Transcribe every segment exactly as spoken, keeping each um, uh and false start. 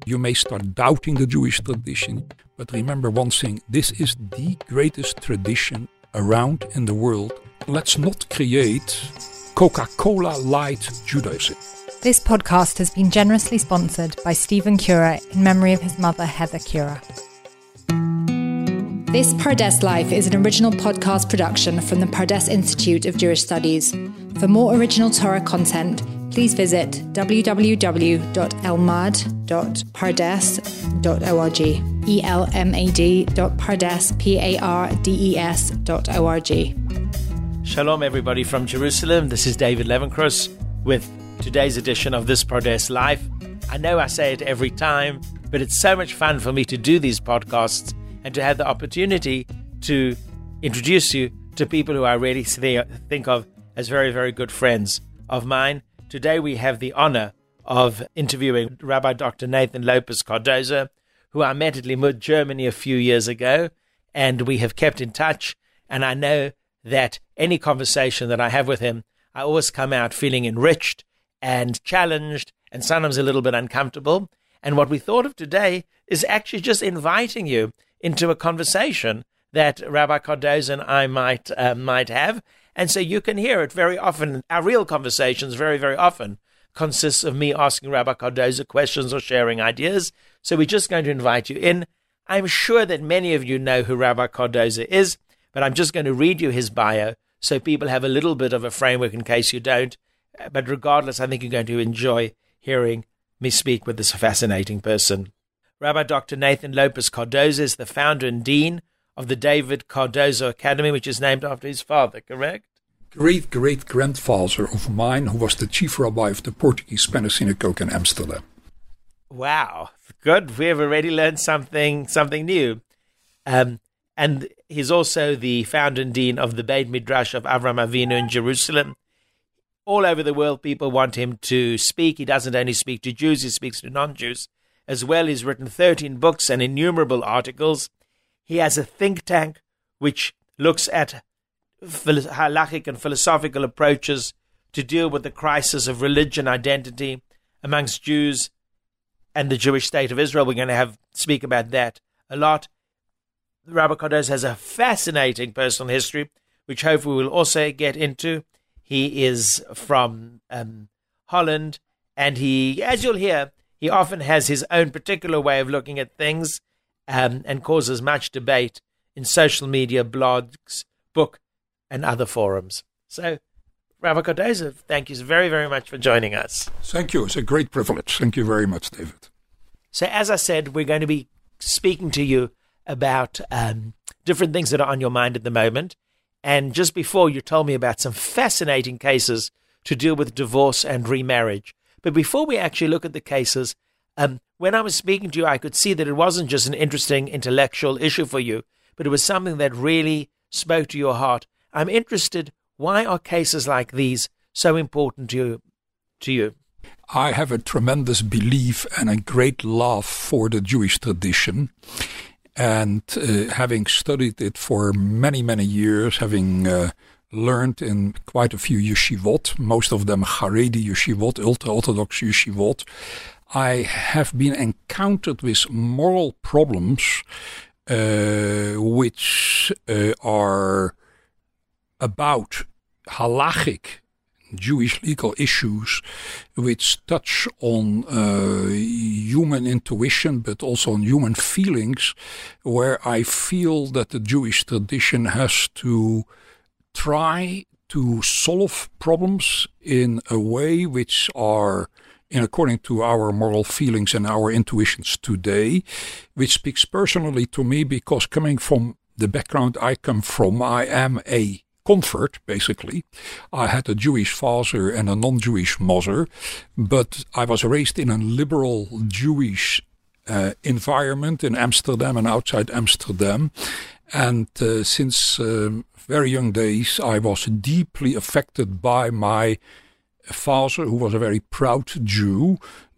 You may start doubting the Jewish tradition, but remember one thing, this is the greatest tradition around in the world. Let's not create Coca-Cola Light Judaism. This podcast has been generously sponsored by Stephen Cura in memory of his mother, Heather Cura. This Pardes Life is an original podcast production from the Pardes Institute of Jewish Studies. For more original Torah content, please visit w w w dot elmad dot pardes dot org, E L M A D dot pardes, P A R D E S dot O R G. Shalom, everybody from Jerusalem. This is David Levenkruis with today's edition of This Pardes Life. I know I say it every time, but it's so much fun for me to do these podcasts and to have the opportunity to introduce you to people who I really think of as very, very good friends of mine. Today we have the honor of interviewing Rabbi Doctor Nathan Lopez Cardozo, who I met at Limud Germany a few years ago, and we have kept in touch. And I know that any conversation that I have with him, I always come out feeling enriched and challenged and sometimes a little bit uncomfortable. And what we thought of today is actually just inviting you into a conversation that Rabbi Cardozo and I might uh, might have. And so you can hear it very often. Our real conversations very, very often consists of me asking Rabbi Cardozo questions or sharing ideas. So we're just going to invite you in. I'm sure that many of you know who Rabbi Cardozo is, but I'm just going to read you his bio so people have a little bit of a framework in case you don't. But regardless, I think you're going to enjoy hearing me speak with this fascinating person. Rabbi Doctor Nathan Lopez Cardozo is the founder and dean of the David Cardozo Academy, which is named after his father, correct? Great-great-grandfather of mine, who was the chief rabbi of the Portuguese Spanish Synagogue in Amsterdam. Wow, good. We have already learned something something new. Um, and he's also the founder and dean of the Beit Midrash of Avraham Avinu in Jerusalem. All over the world, people want him to speak. He doesn't only speak to Jews, he speaks to non-Jews. As well, he's written thirteen books and innumerable articles. He has a think tank which looks at halachic and philosophical approaches to deal with the crisis of religion identity amongst Jews and the Jewish state of Israel. We're going to have speak about that a lot. Rabbi Cardozo has a fascinating personal history, which hopefully we'll also get into. He is from um, Holland, and he, as you'll hear, he often has his own particular way of looking at things um, and causes much debate in social media, blogs, book, and other forums. So, Rabbi Cardozo, thank you very, very much for joining us. Thank you. It's a great privilege. Thank you very much, David. So, as I said, we're going to be speaking to you about um, different things that are on your mind at the moment. And just before, you told me about some fascinating cases to deal with divorce and remarriage. But before we actually look at the cases, um, when I was speaking to you, I could see that it wasn't just an interesting intellectual issue for you, but it was something that really spoke to your heart. I'm interested, why are cases like these so important to you? To you? I have a tremendous belief and a great love for the Jewish tradition. And uh, having studied it for many, many years, having uh, learned in quite a few yeshivot, most of them Haredi yeshivot, ultra-Orthodox yeshivot, I have been encountered with moral problems uh, which uh, are about halachic Jewish legal issues which touch on uh, human intuition but also on human feelings, where I feel that the Jewish tradition has to try to solve problems in a way which are in according to our moral feelings and our intuitions today, which speaks personally to me because coming from the background I come from, I am a convert, basically. I had a Jewish father and a non-Jewish mother, but I was raised in a liberal Jewish uh, environment in Amsterdam and outside Amsterdam. And uh, since um, very young days, I was deeply affected by my father, who was a very proud Jew,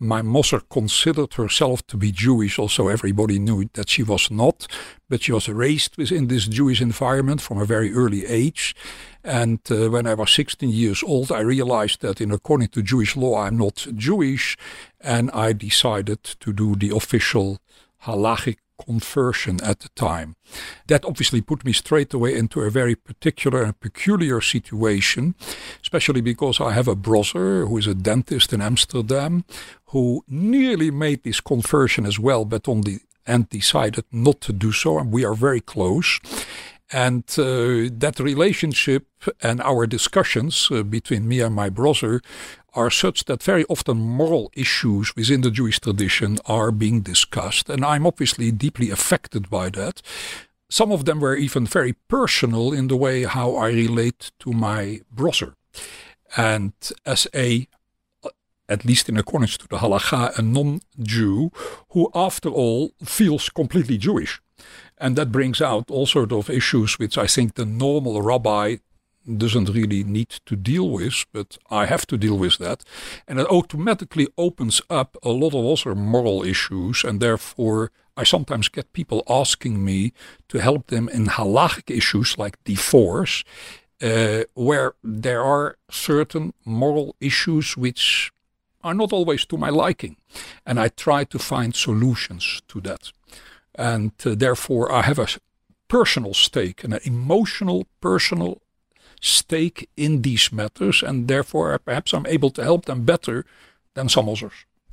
My mother considered herself to be Jewish. Also, everybody knew that she was not, but she was raised within this Jewish environment from a very early age. And uh, when I was sixteen years old, I realized that in according to Jewish law, I'm not Jewish. And I decided to do the official halachic conversion at the time. That obviously put me straight away into a very particular and peculiar situation, especially because I have a brother who is a dentist in Amsterdam who nearly made this conversion as well, but on the end decided not to do so, and we are very close. And uh, that relationship and our discussions uh, between me and my brother are such that very often moral issues within the Jewish tradition are being discussed. And I'm obviously deeply affected by that. Some of them were even very personal in the way how I relate to my brother. And as a, at least in accordance to the halakha, a non-Jew who after all feels completely Jewish. And that brings out all sorts of issues which I think the normal rabbi doesn't really need to deal with, but I have to deal with that. And it automatically opens up a lot of other moral issues, and therefore I sometimes get people asking me to help them in halachic issues like divorce, uh, where there are certain moral issues which are not always to my liking. And I try to find solutions to that. And uh, therefore I have a personal stake, an emotional, personal stake in these matters, and therefore perhaps I'm able to help them better than some others.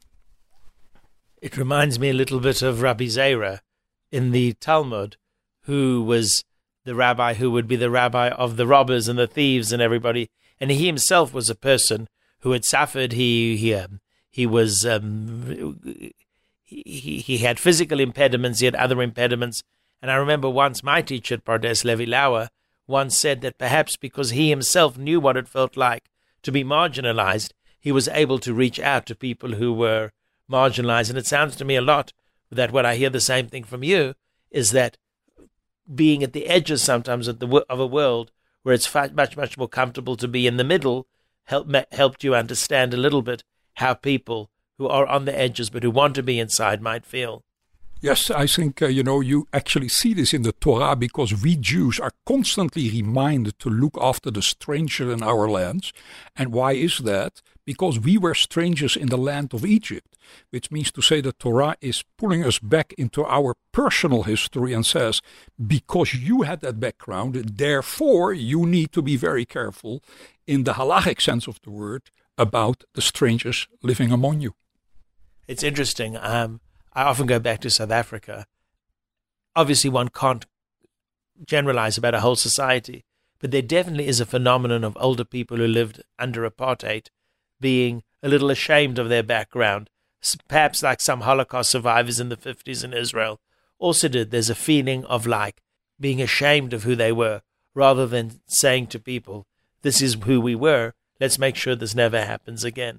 It reminds me a little bit of Rabbi Zera in the Talmud, who was the rabbi who would be the rabbi of the robbers and the thieves and everybody. And he himself was a person who had suffered. He he, um, he was um, he, he had physical impediments. He had other impediments. And I remember once my teacher at Pardes, Levi Lauer, once said that perhaps because he himself knew what it felt like to be marginalized, he was able to reach out to people who were marginalized. And it sounds to me a lot that what I hear the same thing from you is that being at the edges sometimes of, the, of a world where it's much, much more comfortable to be in the middle help, helped you understand a little bit how people who are on the edges but who want to be inside might feel. Yes, I think, uh, you know, you actually see this in the Torah because we Jews are constantly reminded to look after the stranger in our lands. And why is that? Because we were strangers in the land of Egypt, which means to say the Torah is pulling us back into our personal history and says, because you had that background, therefore you need to be very careful in the halachic sense of the word about the strangers living among you. It's interesting. Um, I often go back to South Africa. Obviously, one can't generalize about a whole society, but there definitely is a phenomenon of older people who lived under apartheid being a little ashamed of their background, perhaps like some Holocaust survivors in the fifties in Israel also did. There's a feeling of like being ashamed of who they were, rather than saying to people, this is who we were, let's make sure this never happens again.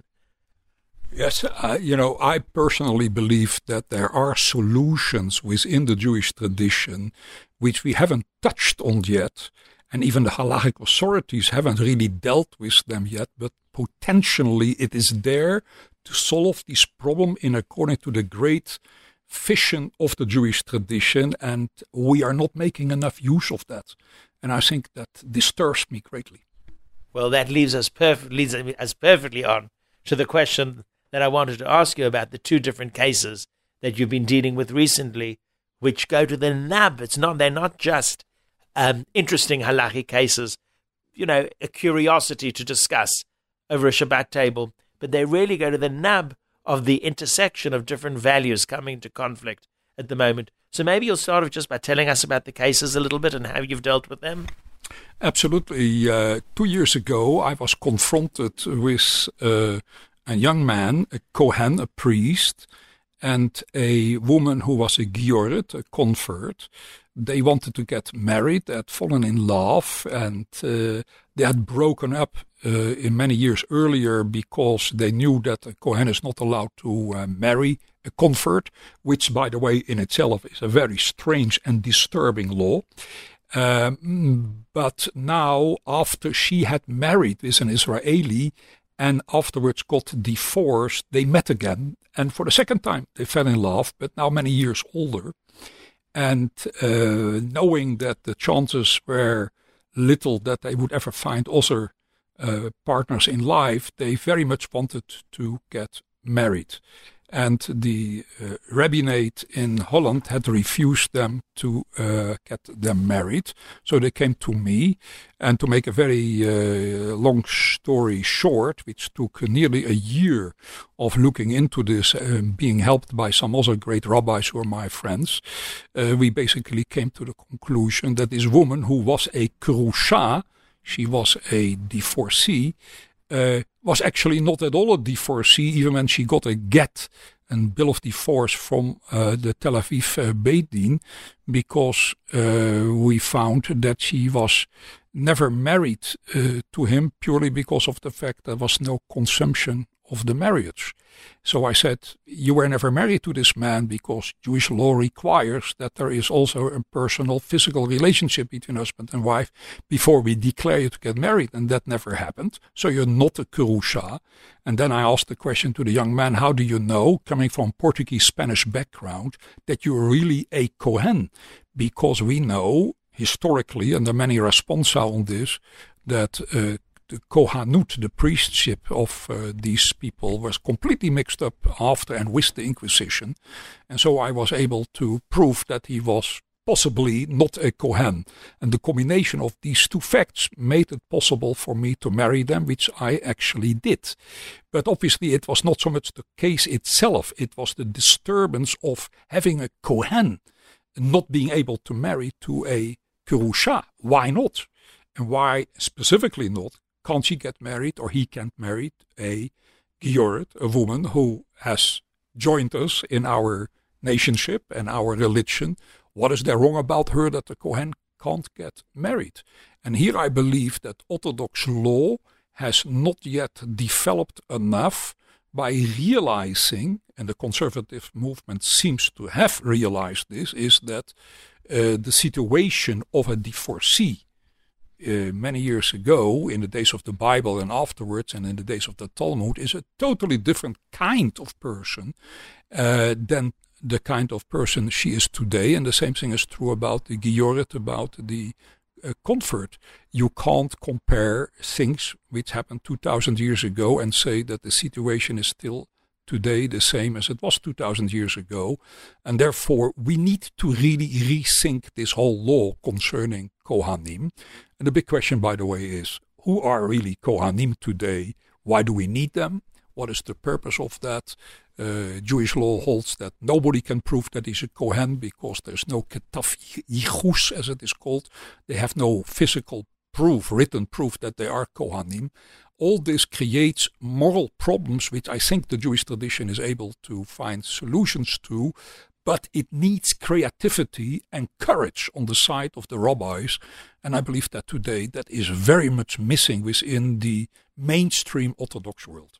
Yes, uh, you know, I personally believe that there are solutions within the Jewish tradition which we haven't touched on yet, and even the halachic authorities haven't really dealt with them yet, but potentially it is there to solve this problem in according to the great vision of the Jewish tradition, and we are not making enough use of that. And I think that disturbs me greatly. Well, that leaves us, perf- leads us perfectly on to the question that I wanted to ask you about, the two different cases that you've been dealing with recently, which go to the nub. It's not, they're not just um, interesting halachic cases, you know, a curiosity to discuss over a Shabbat table, but they really go to the nub of the intersection of different values coming to conflict at the moment. So maybe you'll start off just by telling us about the cases a little bit and how you've dealt with them. Absolutely. Uh, two years ago, I was confronted with uh, a young man, a Kohen, a priest, and a woman who was a Gioret, a convert. They wanted to get married, they had fallen in love, and uh, they had broken up uh, in many years earlier because they knew that a Kohen is not allowed to uh, marry a convert, which, by the way, in itself is a very strange and disturbing law. Um, but now, after she had married with an Israeli, and afterwards got divorced. They met again, and for the second time they fell in love, but now many years older. And uh, knowing that the chances were little that they would ever find other uh, partners in life, they very much wanted to get married. And the uh, rabbinate in Holland had refused them to uh, get them married. So they came to me. And to make a very uh, long story short, which took nearly a year of looking into this, uh, being helped by some other great rabbis who are my friends, uh, we basically came to the conclusion that this woman, who was a Kerusha, she was a divorcee, Uh, was actually not at all a divorcee, even when she got a get, a bill of divorce from uh, the Tel Aviv uh, Beit Din, because uh, we found that she was never married uh, to him purely because of the fact there was no consummation of the marriage. So I said, you were never married to this man because Jewish law requires that there is also a personal physical relationship between husband and wife before we declare you to get married. And that never happened. So you're not a Kerusha. And then I asked the question to the young man, how do you know, coming from Portuguese Spanish background, that you're really a Kohen? Because we know historically, and there are many responsa on this, that uh, the Kohanut, the priestship of uh, these people, was completely mixed up after and with the Inquisition. And so I was able to prove that he was possibly not a Kohen. And the combination of these two facts made it possible for me to marry them, which I actually did. But obviously it was not so much the case itself, it was the disturbance of having a Kohen not being able to marry to a Kerusha. Why not? And why specifically not? Can't she get married, or he can't marry a Gioret, a woman who has joined us in our nationship and our religion? What is there wrong about her that the Kohen can't get married? And here I believe that Orthodox law has not yet developed enough by realizing, and the conservative movement seems to have realized this, is that uh, the situation of a divorcee Uh, many years ago, in the days of the Bible and afterwards, and in the days of the Talmud, is a totally different kind of person uh, than the kind of person she is today. And the same thing is true about the Gioret, about the uh, convert. You can't compare things which happened two thousand years ago and say that the situation is still today the same as it was two thousand years ago. And therefore, we need to really rethink this whole law concerning Kohanim. And the big question, by the way, is who are really Kohanim today? Why do we need them? What is the purpose of that? Uh, Jewish law holds that nobody can prove that he's a Kohen because there's no ketaf yichus, as it is called. They have no physical proof, written proof that they are Kohanim. All this creates moral problems, which I think the Jewish tradition is able to find solutions to, but it needs creativity and courage on the side of the rabbis. And I believe that today that is very much missing within the mainstream Orthodox world.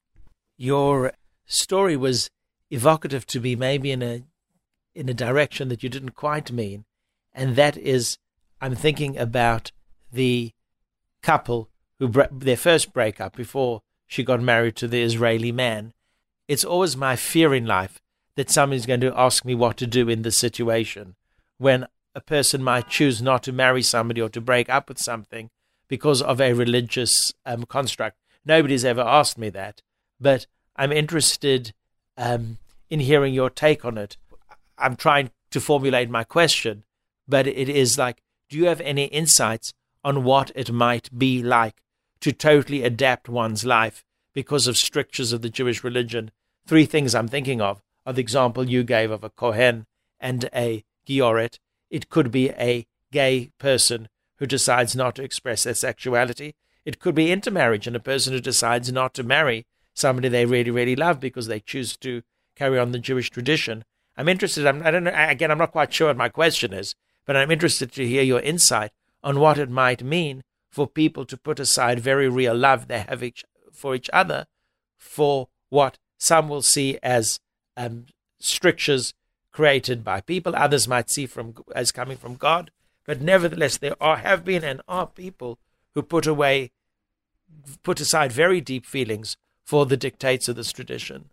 Your story was evocative to me, maybe in a in a direction that you didn't quite mean, and that is, I'm thinking about the couple who their first breakup before she got married to the Israeli man. It's always my fear in life that somebody's going to ask me what to do in this situation, when a person might choose not to marry somebody or to break up with something because of a religious um, construct. Nobody's ever asked me that, but I'm interested um, in hearing your take on it. I'm trying to formulate my question, but it is like, do you have any insights on what it might be like to totally adapt one's life because of strictures of the Jewish religion? Three things I'm thinking of are the example you gave of a Kohen and a Gioret. It could be a gay person who decides not to express their sexuality. It could be intermarriage and a person who decides not to marry somebody they really, really love because they choose to carry on the Jewish tradition. I'm interested, I'm, I don't know, again, I'm not quite sure what my question is, but I'm interested to hear your insight on what it might mean for people to put aside very real love they have each, for each other for what some will see as um, strictures created by people, others might see from as coming from God, but nevertheless there are have been and are people who put away, put aside very deep feelings for the dictates of this tradition?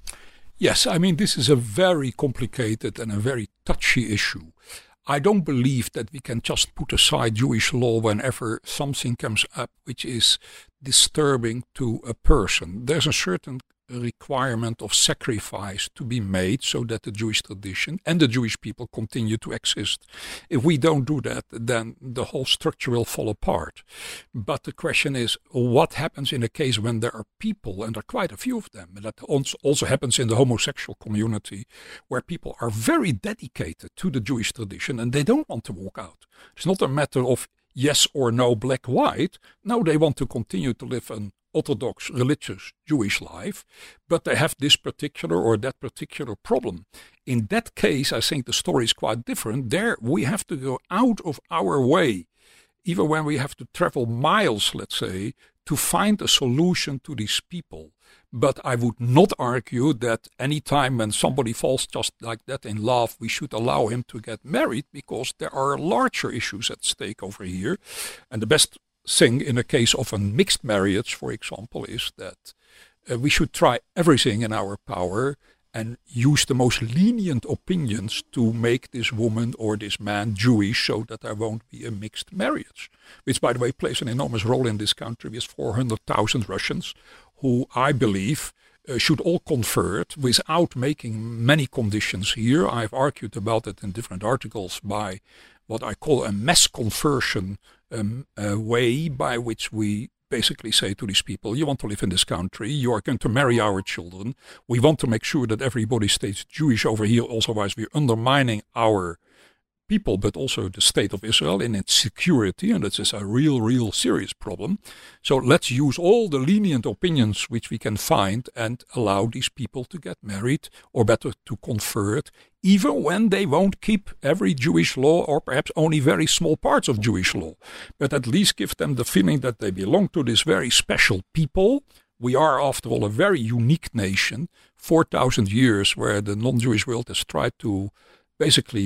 Yes, I mean, this is a very complicated and a very touchy issue. I don't believe that we can just put aside Jewish law whenever something comes up which is disturbing to a person. There's a certain requirement of sacrifice to be made so that the Jewish tradition and the Jewish people continue to exist. If we don't do that, then the whole structure will fall apart. But the question is, what happens in a case when there are people, and there are quite a few of them, and that also happens in the homosexual community, where people are very dedicated to the Jewish tradition and they don't want to walk out. It's not a matter of yes or no, black, white. No, they want to continue to live an Orthodox religious Jewish life, but they have this particular or that particular problem. In that case, I think the story is quite different. There we have to go out of our way, even when we have to travel miles, let's say, to find a solution to these people. But I would not argue that any time when somebody falls just like that in love, we should allow him to get married, because there are larger issues at stake over here. And the best thing in a case of a mixed marriage, for example, is that uh, we should try everything in our power and use the most lenient opinions to make this woman or this man Jewish, so that there won't be a mixed marriage, which, by the way, plays an enormous role in this country with four hundred thousand Russians who, I believe, uh, should all convert without making many conditions here. I've argued about it in different articles by what I call a mass conversion um, a way by which we basically say to these people, you want to live in this country, you are going to marry our children, we want to make sure that everybody stays Jewish over here, otherwise we're undermining our people, but also the state of Israel in its security, and this is a real, real serious problem. So let's use all the lenient opinions which we can find and allow these people to get married, or better, to convert, even when they won't keep every Jewish law, or perhaps only very small parts of Jewish law, but at least give them the feeling that they belong to this very special people. We are, after all, a very unique nation, four thousand years where the non-Jewish world has tried to basically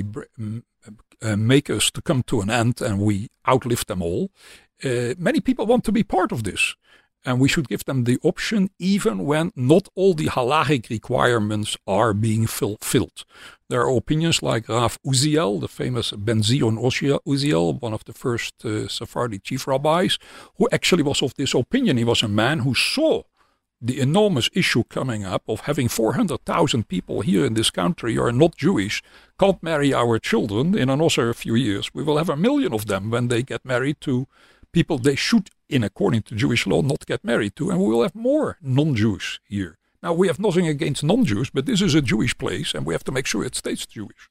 uh, make us to come to an end, and we outlived them all. Uh, many people want to be part of this, and we should give them the option, even when not all the halachic requirements are being fulfilled. There are opinions like Rav Uziel, the famous Ben Zion Uziel, one of the first uh, Sephardi chief rabbis, who actually was of this opinion. He was a man who saw the enormous issue coming up of having four hundred thousand people here in this country who are not Jewish, can't marry our children. In another few years, we will have a million of them when they get married to people they should, in according to Jewish law, not get married to. And we will have more non-Jews here. Now, we have nothing against non-Jews, but this is a Jewish place, and we have to make sure it stays Jewish.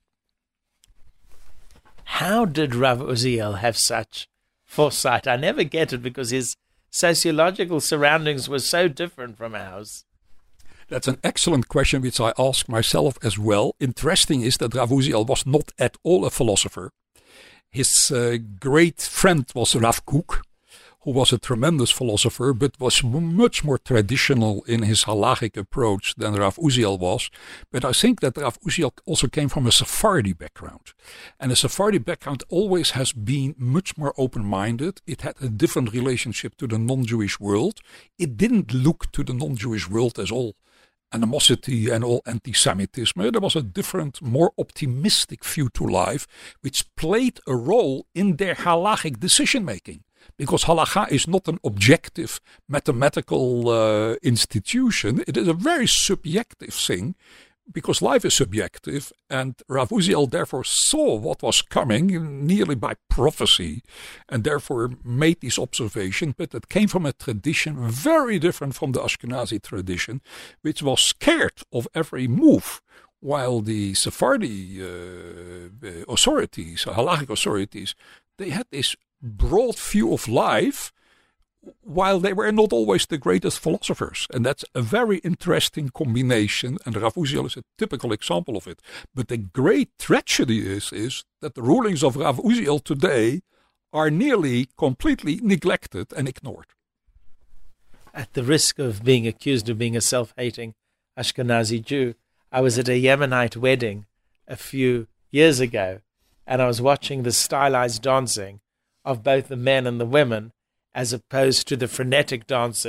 How did Rav Uziel have such foresight? I never get it, because his sociological surroundings were so different from ours. That's an excellent question, which I ask myself as well. Interesting is that Rav Uziel was not at all a philosopher. His uh, great friend was Rav Kook, who was a tremendous philosopher, but was much more traditional in his halachic approach than Rav Uziel was. But I think that Rav Uziel also came from a Sephardi background. And a Sephardi background always has been much more open-minded. It had a different relationship to the non-Jewish world. It didn't look to the non-Jewish world as all animosity and all anti-Semitism. There was a different, more optimistic view to life, which played a role in their halachic decision-making. Because halakha is not an objective mathematical uh, institution. It is a very subjective thing, because life is subjective. And Rav Uziel therefore saw what was coming nearly by prophecy, and therefore made this observation. But it came from a tradition very different from the Ashkenazi tradition, which was scared of every move. While the Sephardi uh, authorities, halachic authorities, they had this broad view of life, while they were not always the greatest philosophers. And that's a very interesting combination, and Rav Uziel is a typical example of it. But the great tragedy is, is that the rulings of Rav Uziel today are nearly completely neglected and ignored. At the risk of being accused of being a self-hating Ashkenazi Jew, I was at a Yemenite wedding a few years ago, and I was watching the stylized dancing of both the men and the women, as opposed to the frenetic dancing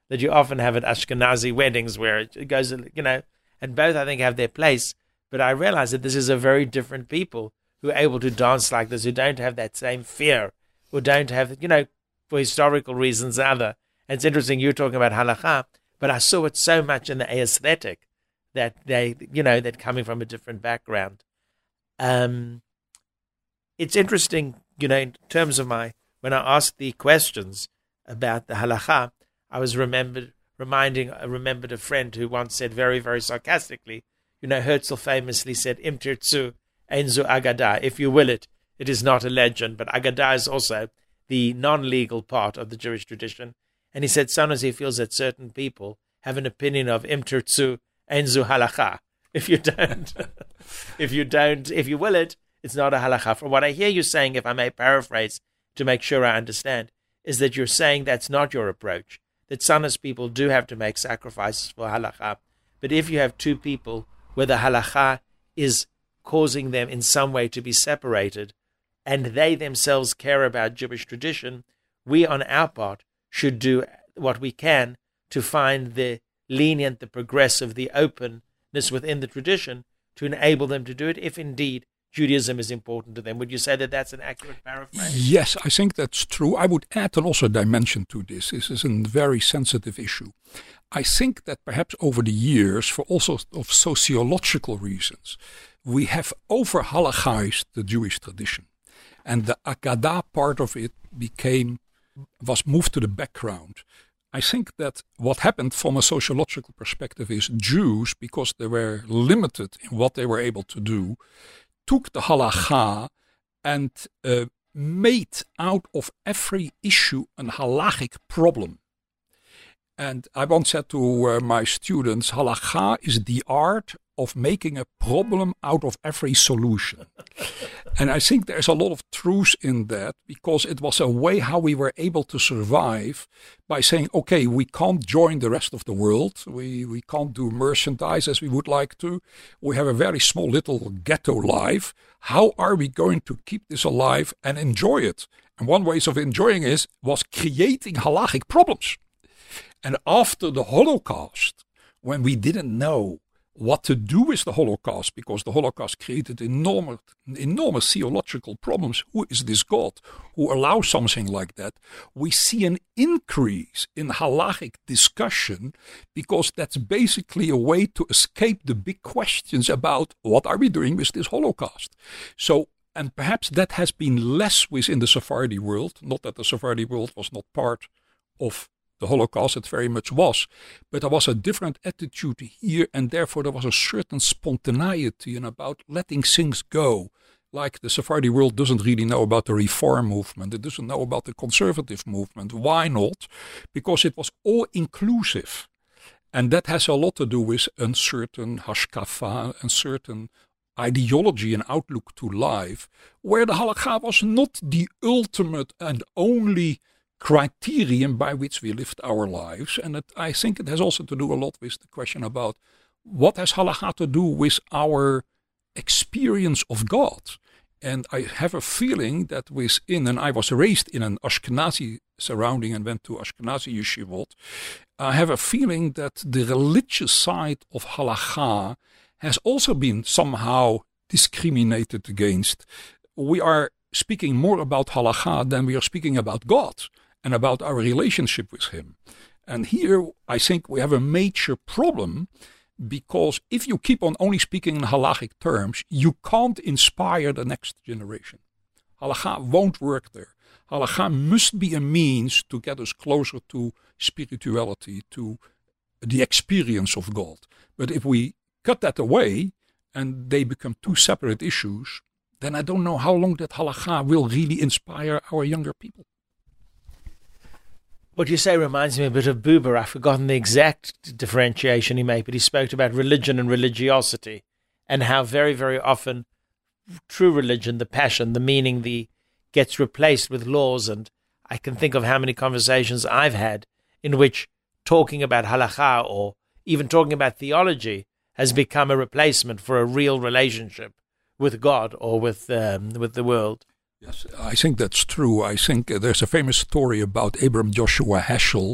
that you often have at Ashkenazi weddings where it goes, you know, and both I think have their place. But I realize that this is a very different people who are able to dance like this, who don't have that same fear, who don't have, you know, for historical reasons or other. And it's interesting, you're talking about halakha, but I saw it so much in the aesthetic that they, you know, that coming from a different background. Um, it's interesting, you know, in terms of my, when I asked the questions about the halakha, I was remembered, reminding, I remembered a friend who once said very, very sarcastically, you know, Herzl famously said, Im tirtzu ein zu Agadah, if you will it, it is not a legend, but Agadah is also the non-legal part of the Jewish tradition. And he said sometimes he feels that certain people have an opinion of Im tirtzu ein zu halakha. If you don't, if you don't, if you will it, it's not a halakha. From what I hear you saying, if I may paraphrase to make sure I understand, is that you're saying that's not your approach, that sometimes people do have to make sacrifices for halakha. But if you have two people where the halakha is causing them in some way to be separated, and they themselves care about Jewish tradition, we on our part should do what we can to find the lenient, the progressive, the openness within the tradition to enable them to do it, if indeed Judaism is important to them. Would you say that that's an accurate paraphrase? Yes, I think that's true. I would add also a dimension to this. This is a very sensitive issue. I think that perhaps over the years, for all sorts of sociological reasons, we have over-halachized the Jewish tradition. And the Agadah part of it became, was moved to the background. I think that what happened from a sociological perspective is Jews, because they were limited in what they were able to do, took the halakha and uh, made out of every issue a halachic problem. And I once said to uh, my students, halakha is the art of making a problem out of every solution. And I think there's a lot of truth in that, because it was a way how we were able to survive by saying, okay, we can't join the rest of the world. We, we can't do merchandise as we would like to. We have a very small little ghetto life. How are we going to keep this alive and enjoy it? And one way of enjoying it was creating halachic problems. And after the Holocaust, when we didn't know what to do with the Holocaust, because the Holocaust created enormous, enormous theological problems. Who is this God who allows something like that? We see an increase in halachic discussion, because that's basically a way to escape the big questions about what are we doing with this Holocaust. So, and perhaps that has been less within the Sephardi world. Not that the Sephardi world was not part of the Holocaust, it very much was, but there was a different attitude here, and therefore there was a certain spontaneity and about letting things go. Like the Sephardi world doesn't really know about the Reform movement, it doesn't know about the conservative movement. Why not? Because it was all inclusive. And that has a lot to do with a certain hashkafa, a certain ideology and outlook to life, where the halakha was not the ultimate and only criterion by which we lived our lives. And it, I think it has also to do a lot with the question about what has halakha to do with our experience of God. And I have a feeling that within, and I was raised in an Ashkenazi surrounding and went to Ashkenazi yeshivot, I have a feeling that the religious side of halakha has also been somehow discriminated against. We are speaking more about halakha than we are speaking about God and about our relationship with him. And here I think we have a major problem, because if you keep on only speaking in halachic terms, you can't inspire the next generation. Halakha won't work there. Halakha must be a means to get us closer to spirituality, to the experience of God. But if we cut that away and they become two separate issues, then I don't know how long that halakha will really inspire our younger people. What you say reminds me a bit of Buber. I've forgotten the exact differentiation he made, but he spoke about religion and religiosity, and how very, very often true religion, the passion, the meaning, the gets replaced with laws. And I can think of how many conversations I've had in which talking about halakha or even talking about theology has become a replacement for a real relationship with God or with um, with the world. Yes, I think that's true. I think uh, there's a famous story about Abram Joshua Heschel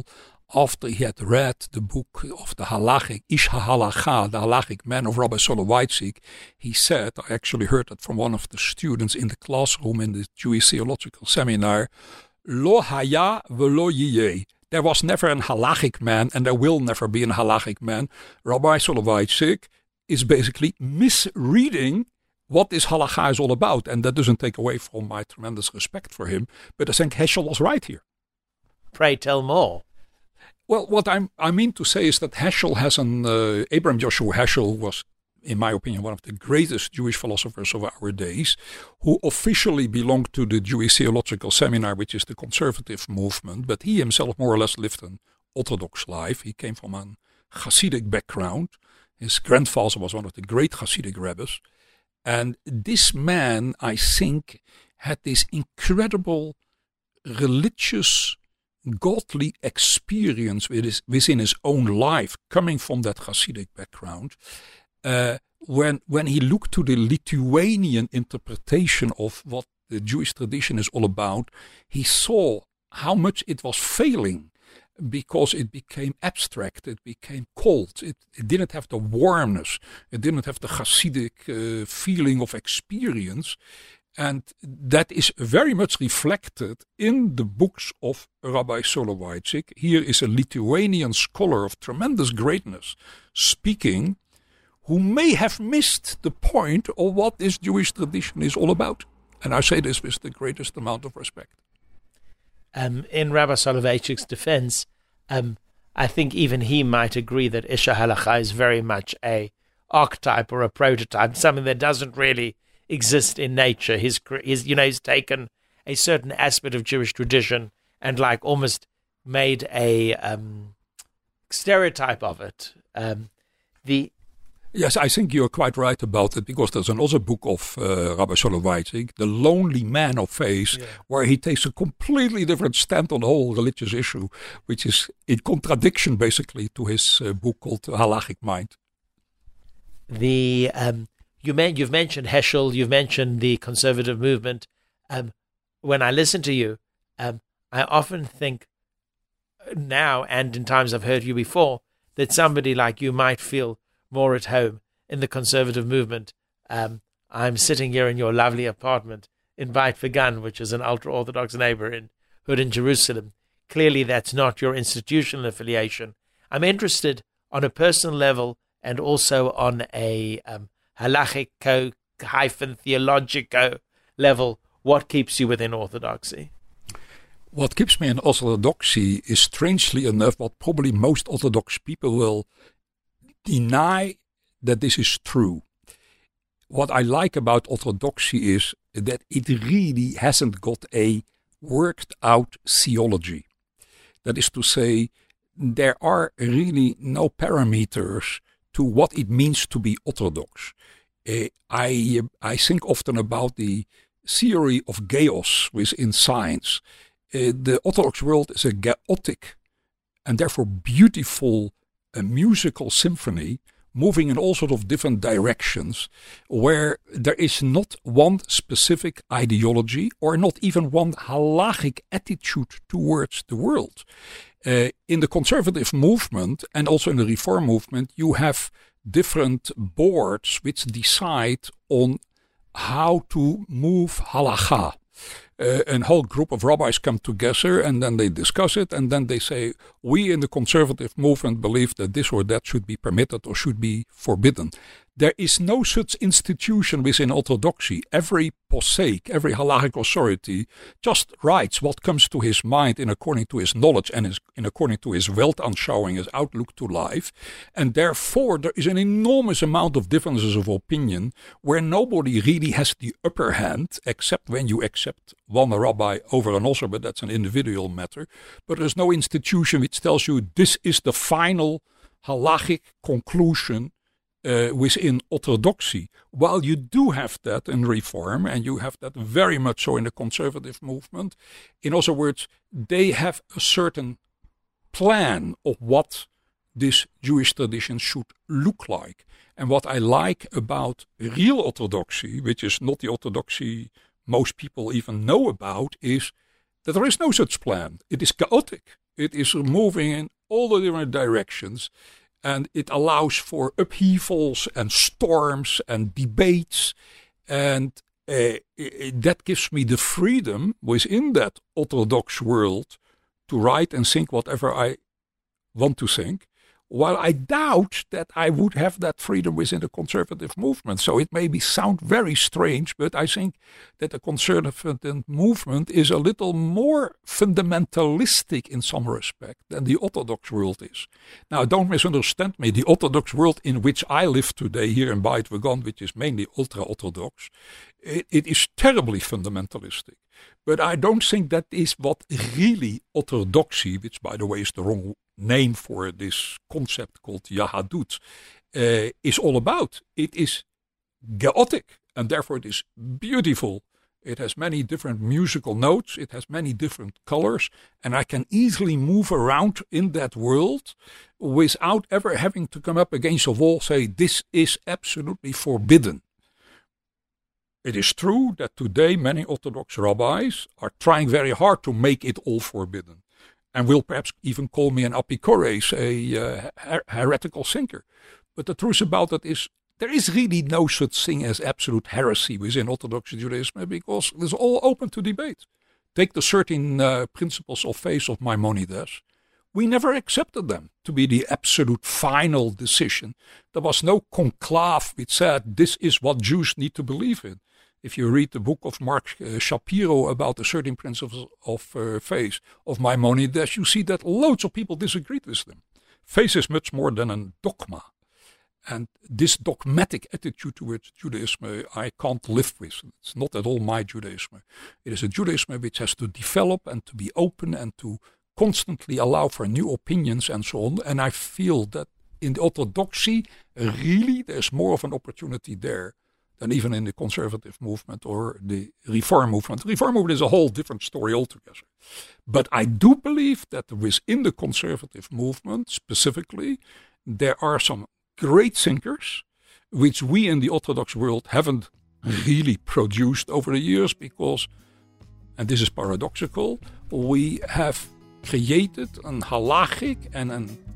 after he had read the book of the Halachic, Ish HaHalacha, the Halachic Man of Rabbi Soloveitchik, he said, I actually heard that from one of the students in the classroom in the Jewish Theological Seminar, Lo haya velo yiyeh. There was never an halachic man, and there will never be an halachic man. Rabbi Soloveitchik is basically misreading what this halacha is all about, and that doesn't take away from my tremendous respect for him. But I think Heschel was right here. Pray tell more. Well, what I'm, I mean to say is that Heschel has an uh, Abraham Joshua Heschel was, in my opinion, one of the greatest Jewish philosophers of our days, who officially belonged to the Jewish Theological Seminar, which is the conservative movement, but he himself more or less lived an Orthodox life. He came from a Hasidic background. His grandfather was one of the great Hasidic rabbis. And this man, I think, had this incredible religious, godly experience with his, within his own life, coming from that Hasidic background. Uh, when when he looked to the Lithuanian interpretation of what the Jewish tradition is all about, he saw how much it was failing because it became abstract, it became cold, it, it didn't have the warmness, it didn't have the Hasidic uh, feeling of experience. And that is very much reflected in the books of Rabbi Soloveitchik. Here is a Lithuanian scholar of tremendous greatness speaking, who may have missed the point of what this Jewish tradition is all about. And I say this with the greatest amount of respect. Um, in Rabbi Soloveitchik's defense, um, I think even he might agree that Ish HaHalacha is very much a archetype or a prototype, something that doesn't really exist in nature. His, his, you know, he's taken a certain aspect of Jewish tradition and like almost made a um, stereotype of it. Um, the Yes, I think you're quite right about it, because there's another book of uh, Rabbi Soloveitchik, The Lonely Man of Faith, yeah. where he takes a completely different stand on the whole religious issue, which is in contradiction basically to his uh, book called Halachic Mind. The um, you men- You've mentioned Heschel, you've mentioned the conservative movement. Um, when I listen to you, um, I often think now, and in times I've heard you before, that somebody like you might feel more at home in the conservative movement. Um, I'm sitting here in your lovely apartment in Beit Vegan, which is an ultra-Orthodox neighborhood in Jerusalem. Clearly, that's not your institutional affiliation. I'm interested on a personal level and also on a um, halachico-theologico level. What keeps you within Orthodoxy? What keeps me in Orthodoxy is, strangely enough, what probably most Orthodox people will deny that this is true. What I like about Orthodoxy is that it really hasn't got a worked out theology. That is to say, there are really no parameters to what it means to be Orthodox. Uh, I, I think often about the theory of chaos within science. Uh, the Orthodox world is a chaotic and therefore beautiful a musical symphony moving in all sorts of different directions, where there is not one specific ideology or not even one halachic attitude towards the world. Uh, in the conservative movement and also in the reform movement, you have different boards which decide on how to move halakha. Uh, a whole group of rabbis come together and then they discuss it, and then they say, we in the conservative movement believe that this or that should be permitted or should be forbidden. There is no such institution within Orthodoxy. Every posek, every halachic authority just writes what comes to his mind in according to his knowledge and his, in according to his Weltanschauung, his outlook to life. And therefore there is an enormous amount of differences of opinion where nobody really has the upper hand, except when you accept one rabbi over another, but that's an individual matter. But there's no institution which tells you this is the final halachic conclusion Uh, within Orthodoxy. While you do have that in Reform, and you have that very much so in the conservative movement, in other words, they have a certain plan of what this Jewish tradition should look like. And what I like about real Orthodoxy, which is not the Orthodoxy most people even know about, is that there is no such plan. It is chaotic. It is moving in all the different directions, and it allows for upheavals and storms and debates, and uh, it, that gives me the freedom within that orthodox world to write and think whatever I want to think, while I doubt that I would have that freedom within the conservative movement. So it may be sound very strange, but I think that the conservative movement is a little more fundamentalistic in some respect than the Orthodox world is. Now, don't misunderstand me. The Orthodox world in which I live today here in Beit Wagon, which is mainly ultra-Orthodox, it, it is terribly fundamentalistic. But I don't think that is what really orthodoxy, which by the way is the wrong name for this concept called Yahadut, uh, is all about. It is chaotic, and therefore it is beautiful. It has many different musical notes. It has many different colors, and I can easily move around in that world without ever having to come up against a wall, say this is absolutely forbidden. It is true that today many Orthodox rabbis are trying very hard to make it all forbidden, and will perhaps even call me an apikores, a uh, her- heretical thinker. But the truth about it is, there is really no such thing as absolute heresy within Orthodox Judaism, because it is all open to debate. Take the thirteen uh, principles of faith of Maimonides. We never accepted them to be the absolute final decision. There was no conclave which said this is what Jews need to believe in. If you read the book of Mark uh, Shapiro about the thirteen principles of uh, faith of Maimonides, you see that loads of people disagreed with them. Faith is much more than a dogma. And this dogmatic attitude towards Judaism, I can't live with. It's not at all my Judaism. It is a Judaism which has to develop and to be open and to constantly allow for new opinions and so on. And I feel that in the orthodoxy, really, there's more of an opportunity there than even in the conservative movement or the reform movement. The reform movement is a whole different story altogether. But I do believe that within the conservative movement specifically, there are some great thinkers which we in the Orthodox world haven't really produced over the years because, and this is paradoxical, we have created an halachic and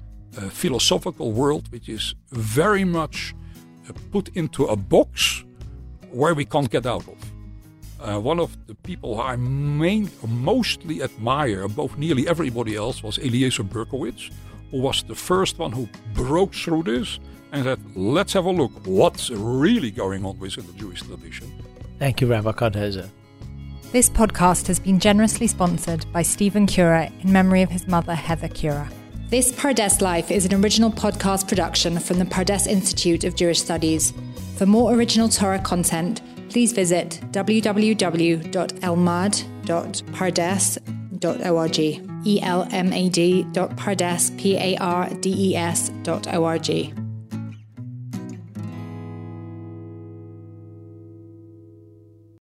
a philosophical world which is very much uh, put into a box where we can't get out of. Uh, one of the people I main, mostly admire above nearly everybody else was Eliezer Berkowitz, who was the first one who broke through this and said, let's have a look what's really going on within the Jewish tradition. Thank you, Rabbi Kardoza. This podcast has been generously sponsored by Stephen Cura in memory of his mother, Heather Cura. This Pardes Life is an original podcast production from the Pardes Institute of Jewish Studies. For more original Torah content, please visit w w w dot elmad dot pardes dot org. E L M A D dot pardes, P A R D E S dot O R G.